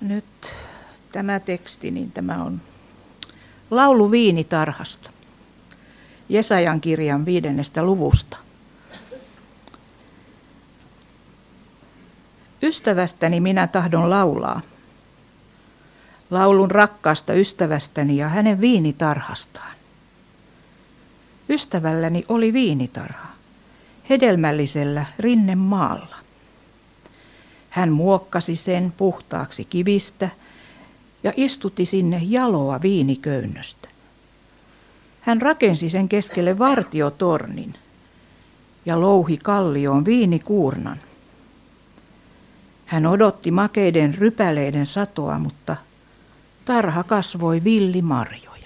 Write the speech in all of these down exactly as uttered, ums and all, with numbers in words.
Nyt tämä teksti, niin tämä on laulu viinitarhasta. Jesajan kirjan viidennestä luvusta. Ystävästäni minä tahdon laulaa. Laulun rakkaasta ystävästäni ja hänen viinitarhastaan. Ystävälläni oli viinitarha, hedelmällisellä Rinnemaalla. Hän muokkasi sen puhtaaksi kivistä ja istutti sinne jaloa viiniköynnöstä. Hän rakensi sen keskelle vartiotornin ja louhi kallioon viinikuurnan. Hän odotti makeiden rypäleiden satoa, mutta tarha kasvoi villimarjoja.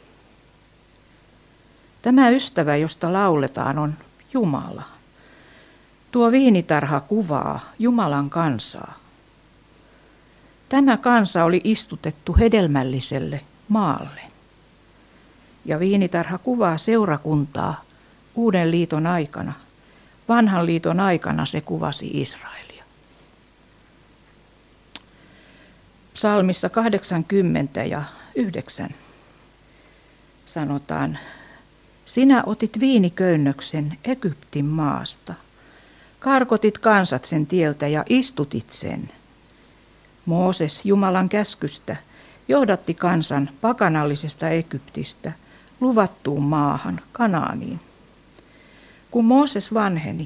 Tämä ystävä, josta lauletaan, on Jumala. Tuo viinitarha kuvaa Jumalan kansaa. Tämä kansa oli istutettu hedelmälliselle maalle. Ja viinitarha kuvaa seurakuntaa Uuden liiton aikana. Vanhan liiton aikana se kuvasi Israelia. Psalmissa kahdeksankymmentä ja yhdeksän sanotaan: sinä otit viiniköynnöksen Egyptin maasta. Karkotit kansat sen tieltä ja istutit sen. Mooses Jumalan käskystä johdatti kansan pakanallisesta Egyptistä luvattuun maahan Kanaaniin. Kun Mooses vanheni,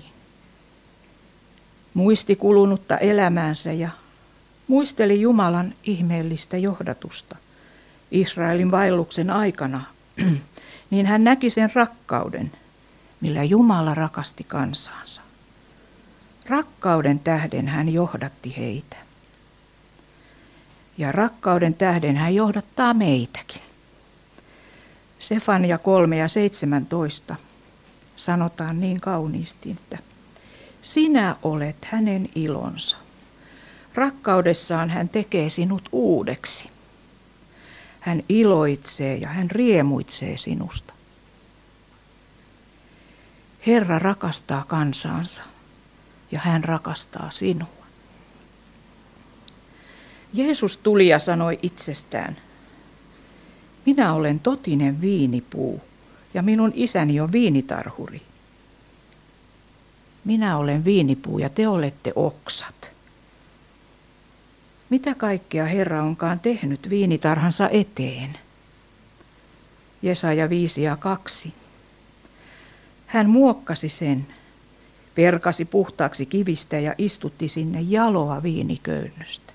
muisti kulunutta elämäänsä ja muisteli Jumalan ihmeellistä johdatusta Israelin vaelluksen aikana, niin hän näki sen rakkauden, millä Jumala rakasti kansaansa. Rakkauden tähden hän johdatti heitä. Ja rakkauden tähden hän johdattaa meitäkin. Sefania kolme ja seitsemäntoista sanotaan niin kauniisti, että sinä olet hänen ilonsa. Rakkaudessaan hän tekee sinut uudeksi. Hän iloitsee ja hän riemuitsee sinusta. Herra rakastaa kansaansa ja hän rakastaa sinua. Jeesus tuli ja sanoi itsestään: minä olen totinen viinipuu ja minun isäni on viinitarhuri. Minä olen viinipuu ja te olette oksat. Mitä kaikkea Herra onkaan tehnyt viinitarhansa eteen? Jesaja viisi ja kaksi. Hän muokkasi sen, perkasi puhtaaksi kivistä ja istutti sinne jaloa viiniköynnöstä.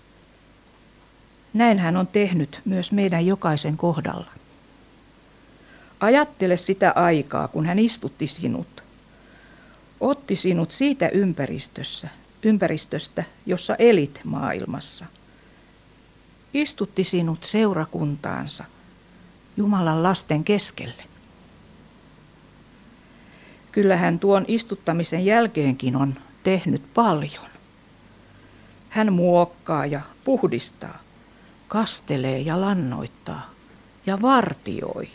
Näin hän on tehnyt myös meidän jokaisen kohdalla. Ajattele sitä aikaa, kun hän istutti sinut. Otti sinut siitä ympäristössä, ympäristöstä, jossa elit maailmassa. Istutti sinut seurakuntaansa, Jumalan lasten keskelle. Kyllä hän tuon istuttamisen jälkeenkin on tehnyt paljon. Hän muokkaa ja puhdistaa, kastelee ja lannoittaa ja vartioi.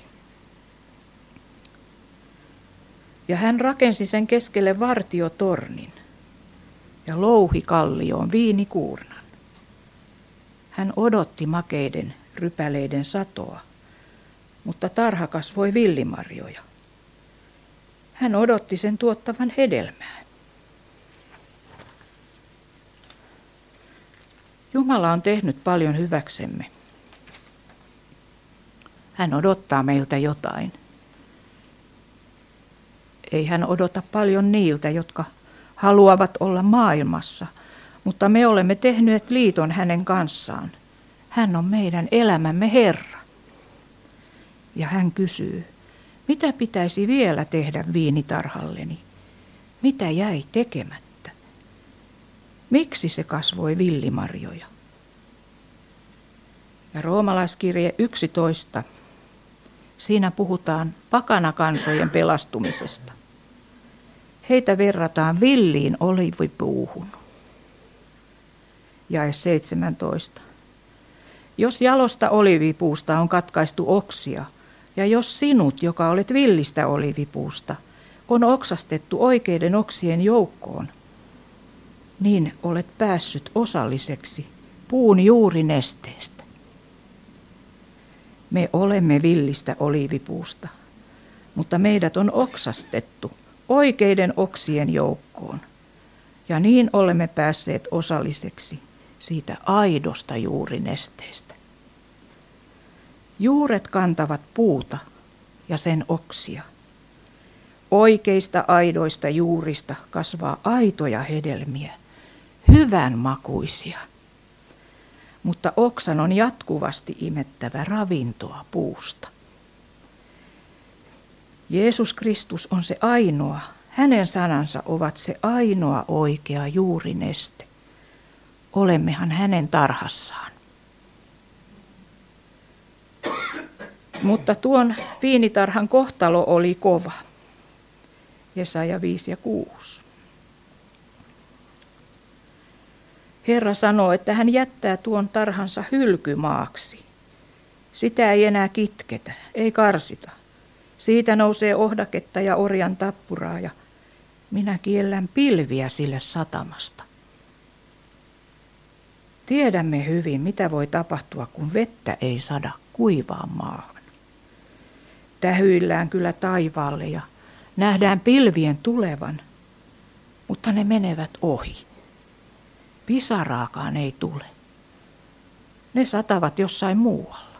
Ja hän rakensi sen keskelle vartiotornin ja louhi kallioon viinikuurnan. Hän odotti makeiden rypäleiden satoa, mutta tarha kasvoi villimarjoja. Hän odotti sen tuottavan hedelmää. Jumala on tehnyt paljon hyväksemme. Hän odottaa meiltä jotain. Ei hän odota paljon niiltä, jotka haluavat olla maailmassa, mutta me olemme tehneet liiton hänen kanssaan. Hän on meidän elämämme Herra. Ja hän kysyy: mitä pitäisi vielä tehdä viinitarhalleni? Mitä jäi tekemättä? Miksi se kasvoi villimarjoja? Ja roomalaiskirje yksitoista. Siinä puhutaan pakanakansojen pelastumisesta. Heitä verrataan villiin oliivipuuhun. Jae seitsemäntoista. Jos jalosta oliivipuusta on katkaistu oksia, ja jos sinut, joka olet villistä oliivipuusta, on oksastettu oikeiden oksien joukkoon, niin olet päässyt osalliseksi puun juurinesteestä. Me olemme villistä oliivipuusta, mutta meidät on oksastettu oikeiden oksien joukkoon. Ja niin olemme päässeet osalliseksi siitä aidosta juurinesteestä. Juuret kantavat puuta ja sen oksia. Oikeista aidoista juurista kasvaa aitoja hedelmiä, hyvän makuisia. Mutta oksan on jatkuvasti imettävä ravintoa puusta. Jeesus Kristus on se ainoa, hänen sanansa ovat se ainoa oikea juurineste. Olemmehan hänen tarhassaan. Mutta tuon viinitarhan kohtalo oli kova. Jesaja viisi ja kuusi. Herra sanoo, että hän jättää tuon tarhansa hylkymaaksi. Sitä ei enää kitketä, ei karsita. Siitä nousee ohdaketta ja orjan tappuraa ja minä kiellän pilviä sille satamasta. Tiedämme hyvin, mitä voi tapahtua, kun vettä ei sada kuivaan maahan. Tähyillään kyllä taivaalle ja nähdään pilvien tulevan, mutta ne menevät ohi. Pisaraakaan ei tule. Ne satavat jossain muualla.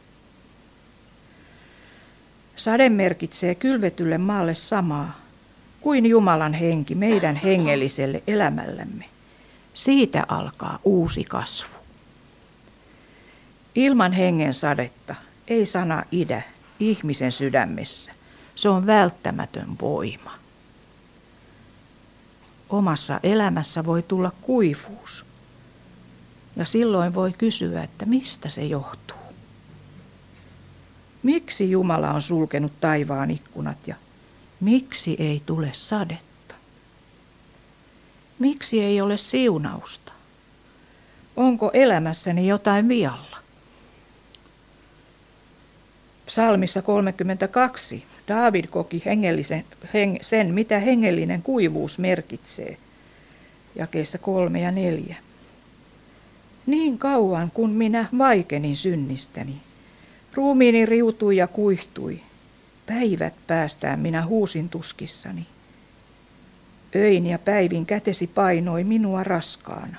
Sade merkitsee kylvetylle maalle samaa kuin Jumalan henki meidän hengelliselle elämällämme. Siitä alkaa uusi kasvu. Ilman hengen sadetta ei sana idä ihmisen sydämessä. Se on välttämätön voima. Omassa elämässä voi tulla kuivuus. Ja silloin voi kysyä, että mistä se johtuu. Miksi Jumala on sulkenut taivaan ikkunat ja miksi ei tule sadetta? Miksi ei ole siunausta? Onko elämässäni jotain vialla? Psalmissa kolmekymmentäkaksi Daavid koki hengellisen, heng, sen, mitä hengellinen kuivuus merkitsee, jakeissa kolme ja neljä. Niin kauan kun minä vaikenin synnistäni, ruumiini riutui ja kuihtui, päivät päästään minä huusin tuskissani. Öin ja päivin kätesi painoi minua raskaana.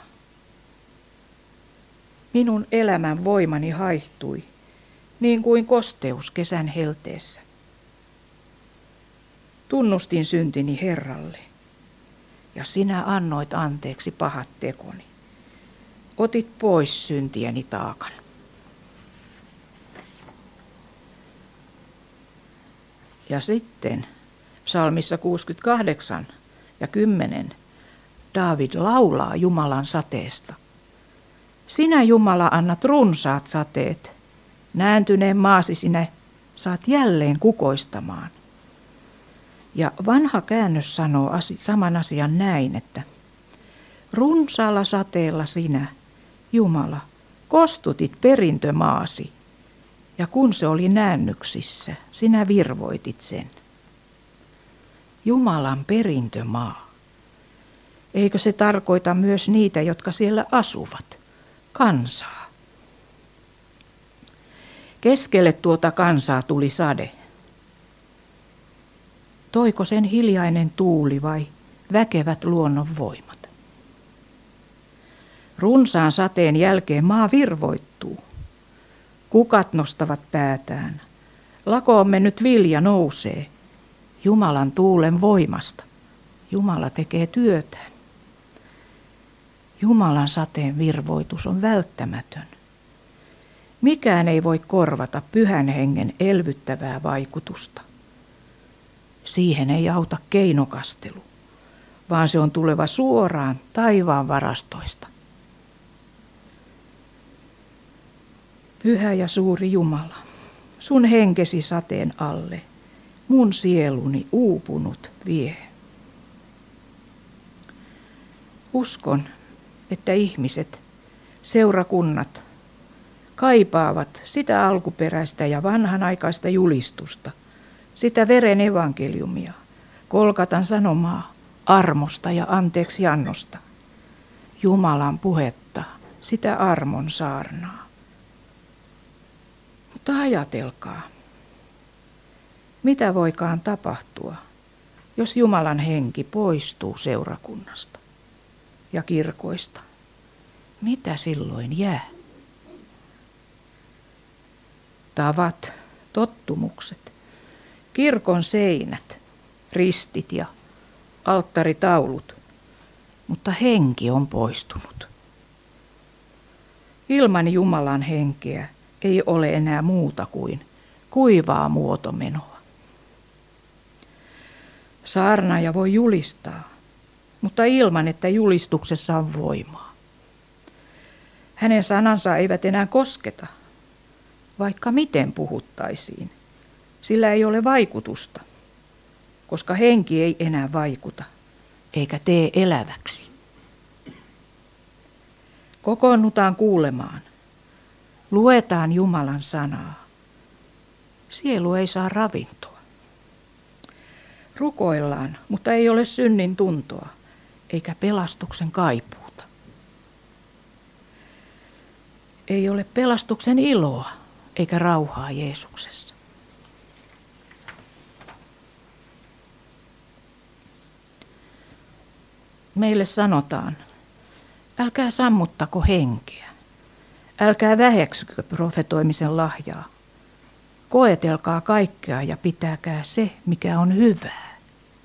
Minun elämän voimani haihtui, niin kuin kosteus kesän helteessä. Tunnustin syntini Herralle, ja sinä annoit anteeksi pahat tekoni. Otit pois syntieni taakan. Ja sitten psalmissa kuusikymmentäkahdeksan ja kymmenen Daavid laulaa Jumalan sateesta. Sinä Jumala annat runsaat sateet, nääntyneen maasi sinä saat jälleen kukoistamaan. Ja vanha käännös sanoo saman asian näin, että runsaalla sateella sinä, Jumala, kostutit perintömaasi, ja kun se oli näännyksissä, sinä virvoitit sen. Jumalan perintömaa. Eikö se tarkoita myös niitä, jotka siellä asuvat, kansaa? Keskelle tuota kansaa tuli sade. Toiko sen hiljainen tuuli vai väkevät luonnonvoimat? Runsaan sateen jälkeen maa virvoittuu. Kukat nostavat päätään. Lakoomme nyt vilja nousee. Jumalan tuulen voimasta. Jumala tekee työtään. Jumalan sateen virvoitus on välttämätön. Mikään ei voi korvata pyhän hengen elvyttävää vaikutusta. Siihen ei auta keinokastelu, vaan se on tuleva suoraan taivaan varastoista. Pyhä ja suuri Jumala, sun henkesi sateen alle, mun sieluni uupunut vie. Uskon, että ihmiset, seurakunnat, kaipaavat sitä alkuperäistä ja vanhanaikaista julistusta, sitä veren evankeliumia, Kolkatan sanomaa armosta ja anteeksiannosta, Jumalan puhetta sitä armon saarnaa. Mutta ajatelkaa, mitä voikaan tapahtua, jos Jumalan henki poistuu seurakunnasta ja kirkoista? Mitä silloin jää? Tavat, tottumukset, kirkon seinät, ristit ja alttaritaulut, mutta henki on poistunut. Ilman Jumalan henkeä ei ole enää muuta kuin kuivaa muotomenoa. Saarnaaja voi julistaa, mutta ilman, että julistuksessa on voimaa. Hänen sanansa eivät enää kosketa, vaikka miten puhuttaisiin. Sillä ei ole vaikutusta, koska henki ei enää vaikuta, eikä tee eläväksi. Kokoonnutaan kuulemaan. Luetaan Jumalan sanaa. Sielu ei saa ravintoa. Rukoillaan, mutta ei ole synnin tuntoa, eikä pelastuksen kaipuuta. Ei ole pelastuksen iloa, eikä rauhaa Jeesuksessa. Meille sanotaan, älkää sammuttako henkeä, älkää väheksykö profetoimisen lahjaa. Koetelkaa kaikkea ja pitäkää se, mikä on hyvää.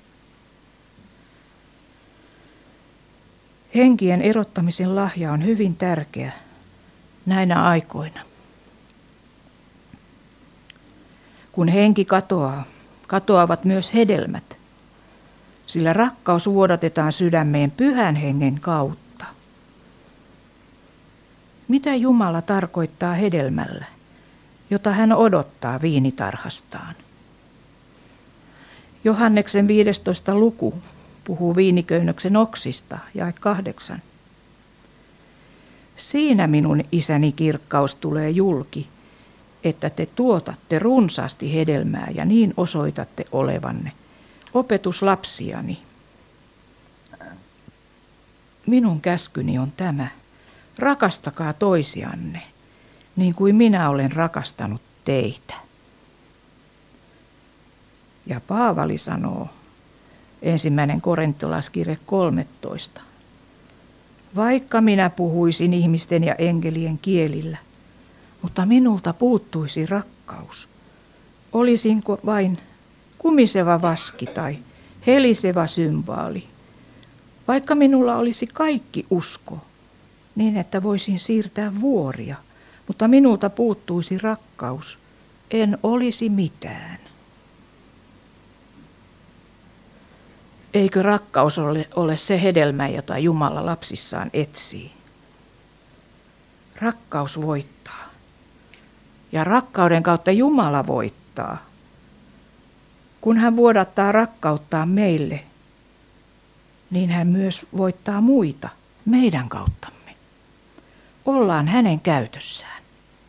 Henkien erottamisen lahja on hyvin tärkeä näinä aikoina. Kun henki katoaa, katoavat myös hedelmät, sillä rakkaus vuodatetaan sydämeen pyhän hengen kautta. Mitä Jumala tarkoittaa hedelmällä, jota hän odottaa viinitarhastaan? Johanneksen viidestoista luku puhuu viiniköynnöksen oksista, jae kahdeksan. Siinä minun isäni kirkkaus tulee julki, että te tuotatte runsaasti hedelmää ja niin osoitatte olevanne opetuslapsiani. Minun käskyni on tämä, rakastakaa toisianne, niin kuin minä olen rakastanut teitä. Ja Paavali sanoo, ensimmäinen korintolaiskirje kolmetoista. Vaikka minä puhuisin ihmisten ja enkelien kielillä, mutta minulta puuttuisi rakkaus. Olisinko vain kumiseva vaski tai helisevä symbaali. Vaikka minulla olisi kaikki usko, niin että voisin siirtää vuoria, mutta minulta puuttuisi rakkaus, en olisi mitään. Eikö rakkaus ole, ole se hedelmä, jota Jumala lapsissaan etsii? Rakkaus voittaa. Ja rakkauden kautta Jumala voittaa. Kun hän vuodattaa rakkauttaan meille, niin hän myös voittaa muita meidän kauttamme. Ollaan hänen käytössään.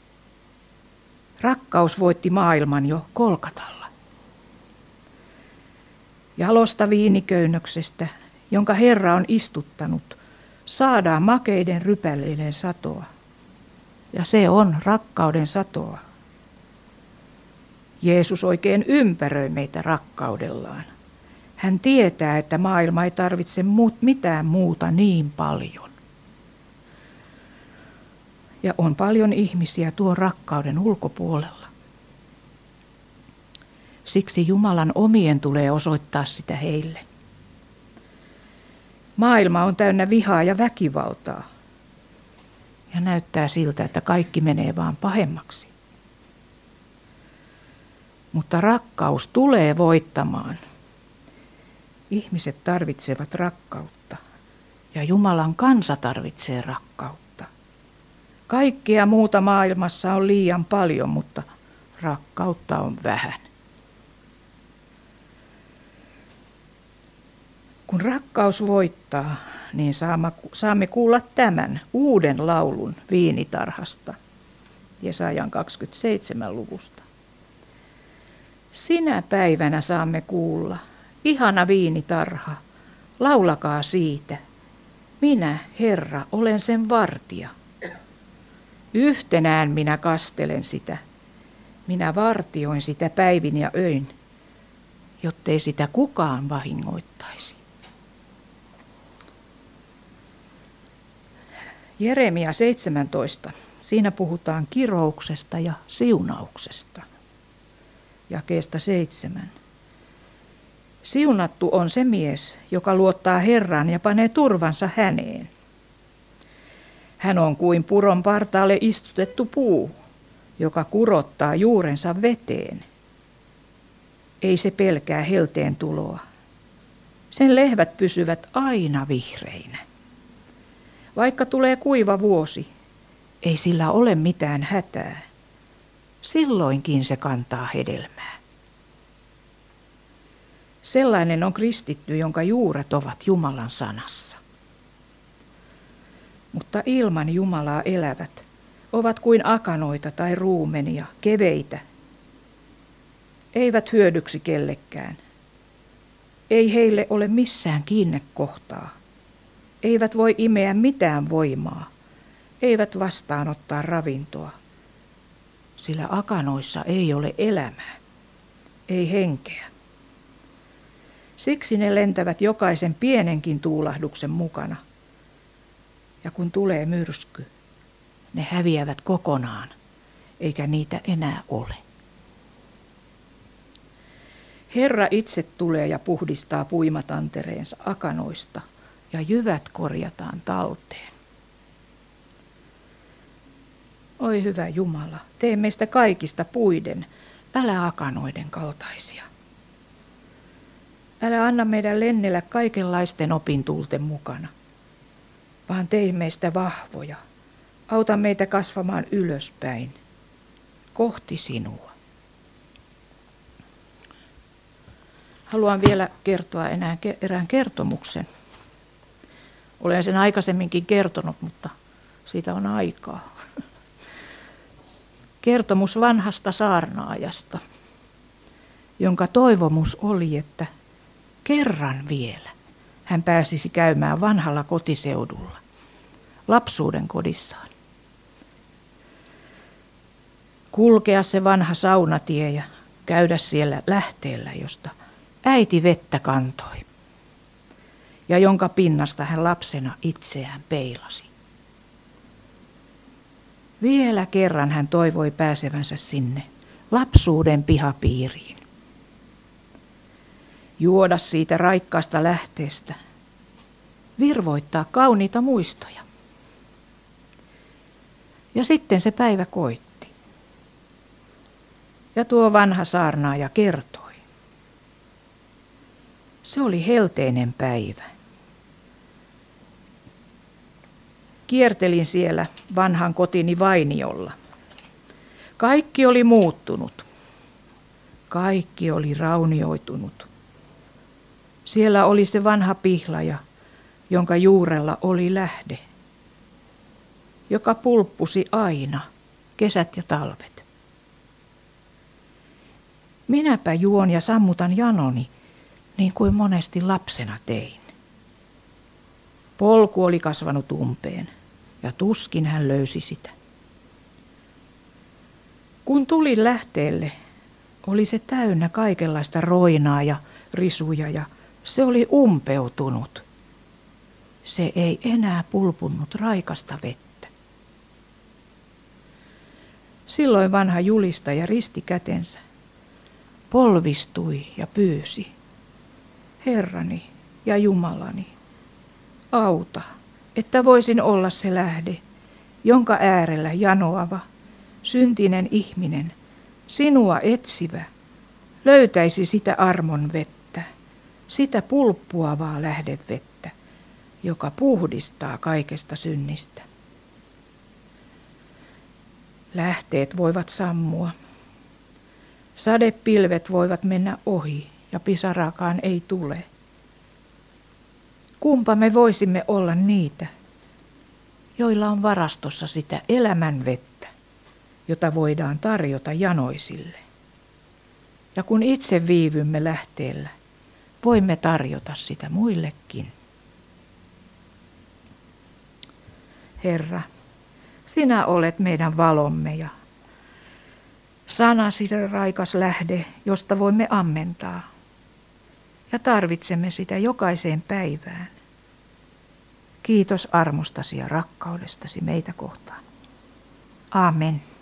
Rakkaus voitti maailman jo Kolkatalla. Jalosta viiniköynnöksestä, jonka Herra on istuttanut, saadaan makeiden rypäleiden satoa. Ja se on rakkauden satoa. Jeesus oikein ympäröi meitä rakkaudellaan. Hän tietää, että maailma ei tarvitse mitään muuta niin paljon. Ja on paljon ihmisiä tuon rakkauden ulkopuolella. Siksi Jumalan omien tulee osoittaa sitä heille. Maailma on täynnä vihaa ja väkivaltaa. Ja näyttää siltä, että kaikki menee vaan pahemmaksi. Mutta rakkaus tulee voittamaan. Ihmiset tarvitsevat rakkautta ja Jumalan kansa tarvitsee rakkautta. Kaikkea muuta maailmassa on liian paljon, mutta rakkautta on vähän. Kun rakkaus voittaa, niin saamme kuulla tämän uuden laulun viinitarhasta, Jesajan kaksikymmentäseitsemän luvusta. Sinä päivänä saamme kuulla, ihana viinitarha, laulakaa siitä. Minä, Herra, olen sen vartija. Yhtenään minä kastelen sitä. Minä vartioin sitä päivin ja öin, jottei sitä kukaan vahingoittaisi. Jeremia seitsemäntoista. Siinä puhutaan kirouksesta ja siunauksesta. Jakeesta seitsemän. Siunattu on se mies, joka luottaa Herraan ja panee turvansa häneen. Hän on kuin puron partaalle istutettu puu, joka kurottaa juurensa veteen. Ei se pelkää helteen tuloa. Sen lehvät pysyvät aina vihreinä. Vaikka tulee kuiva vuosi, ei sillä ole mitään hätää. Silloinkin se kantaa hedelmää. Sellainen on kristitty, jonka juuret ovat Jumalan sanassa. Mutta ilman Jumalaa elävät ovat kuin akanoita tai ruumenia, keveitä. Eivät hyödyksi kellekään. Ei heille ole missään kiinnekohtaa. Eivät voi imeä mitään voimaa. Eivät vastaanottaa ravintoa. Sillä akanoissa ei ole elämää. Ei henkeä. Siksi ne lentävät jokaisen pienenkin tuulahduksen mukana. Ja kun tulee myrsky, ne häviävät kokonaan, eikä niitä enää ole. Herra itse tulee ja puhdistaa puimatantereensa akanoista, ja jyvät korjataan talteen. Oi hyvä Jumala, tee meistä kaikista puiden, älä akanoiden kaltaisia. Älä anna meidän lennellä kaikenlaisten opintulten mukana, vaan tee meistä vahvoja. Auta meitä kasvamaan ylöspäin, kohti sinua. Haluan vielä kertoa enää erään kertomuksen. Olen sen aikaisemminkin kertonut, mutta siitä on aikaa. Kertomus vanhasta saarnaajasta, jonka toivomus oli, että kerran vielä hän pääsisi käymään vanhalla kotiseudulla, lapsuuden kodissaan. Kulkea se vanha saunatie ja käydä siellä lähteellä, josta äiti vettä kantoi ja jonka pinnasta hän lapsena itseään peilasi. Vielä kerran hän toivoi pääsevänsä sinne lapsuuden pihapiiriin. Juoda siitä raikkaasta lähteestä, virvoittaa kauniita muistoja. Ja sitten se päivä koitti. Ja tuo vanha saarnaaja kertoi. Se oli helteinen päivä. Kiertelin siellä vanhan kotini vainiolla. Kaikki oli muuttunut. Kaikki oli raunioitunut. Siellä oli se vanha pihlaja, jonka juurella oli lähde, joka pulppusi aina, kesät ja talvet. Minäpä juon ja sammutan janoni, niin kuin monesti lapsena tein. Polku oli kasvanut umpeen, ja tuskin hän löysi sitä. Kun tulin lähteelle, oli se täynnä kaikenlaista roinaa ja risuja, ja se oli umpeutunut. Se ei enää pulpunnut raikasta vettä. Silloin vanha julistaja risti kätensä, polvistui ja pyysi. Herrani ja Jumalani, auta, että voisin olla se lähde, jonka äärellä janoava, syntinen ihminen, sinua etsivä, löytäisi sitä armon vettä, sitä pulppuavaa lähdevettä, joka puhdistaa kaikesta synnistä. Lähteet voivat sammua. Sadepilvet voivat mennä ohi ja pisaraakaan ei tule. Kumpa me voisimme olla niitä, joilla on varastossa sitä elämän vettä, jota voidaan tarjota janoisille. Ja kun itse viivymme lähteellä, voimme tarjota sitä muillekin. Herra, Sinä olet meidän valomme ja sanasi raikas lähde, josta voimme ammentaa. Ja tarvitsemme sitä jokaiseen päivään. Kiitos armostasi ja rakkaudestasi meitä kohtaan. Aamen.